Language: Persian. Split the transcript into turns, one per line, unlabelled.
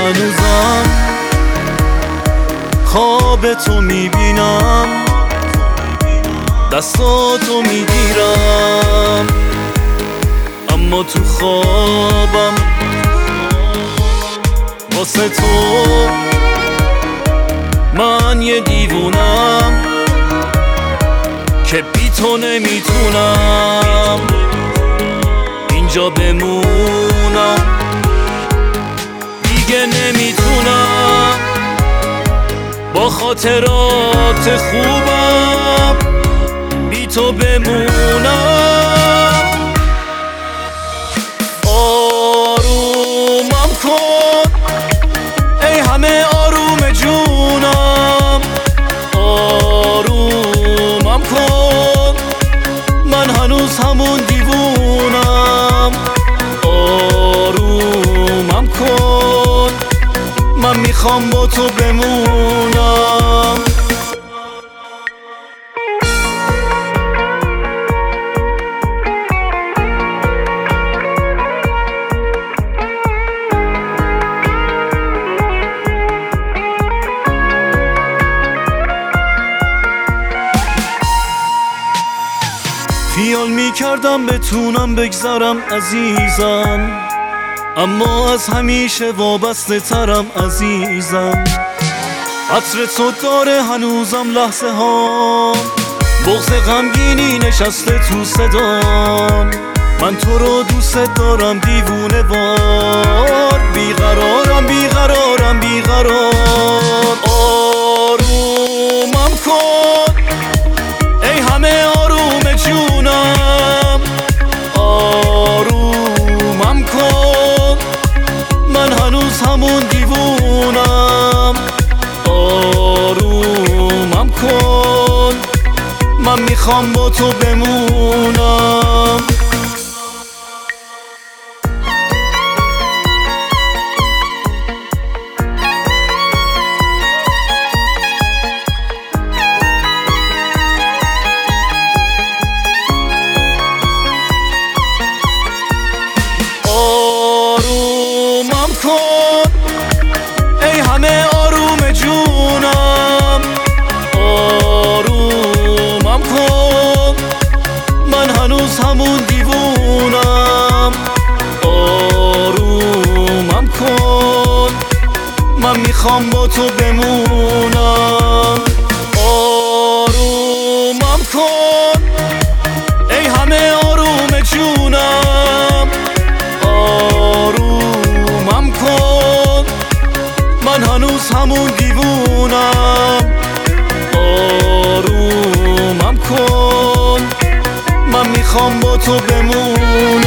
هنوزم خواب تو میبینم، دستاتو میگیرم، اما تو خوابم واسه تو من یه دیوونم که بی تو نمیتونم اینجا بمونم، دیگه نمیتونم با خاطرات خوبم بی تو بمونم. آرومم کن ای همه آروم جونم، آرومم کن من هنوز همون دیوونم، آرومم کن من میخوام با تو بمونم. خیال میکردم بتونم بگذرم عزیزم، اما از همیشه وابسته ترم عزیزم. عطر تو داره هنوزم لحظه ها، بغض غمگینی نشسته تو صدام. من تو رو دوست دارم دیوونه وار، بیقرارم بیقرارم بیقرار. آرومم کن ای همه آروم جونم، آرومم کن من هنوز همون دیوونم، آرومم کن من میخوام با تو بمونم. آرومم کن ای همه آروم جونم، آرومم کن من هنوز همون دیوونم، آرومم کن من میخوام با تو بمونم. آرومم کن ای همه آروم جونم، آرومم کن من هنوز همون دیوونم، آرومم کن من میخوام با تو بمونم.